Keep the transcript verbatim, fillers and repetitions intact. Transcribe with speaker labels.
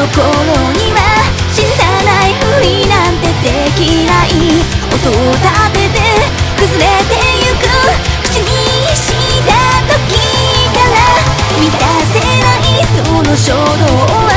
Speaker 1: 頃には知らないふりなんてできない。音を立てて崩れてゆく口にした時から満たせないその衝動は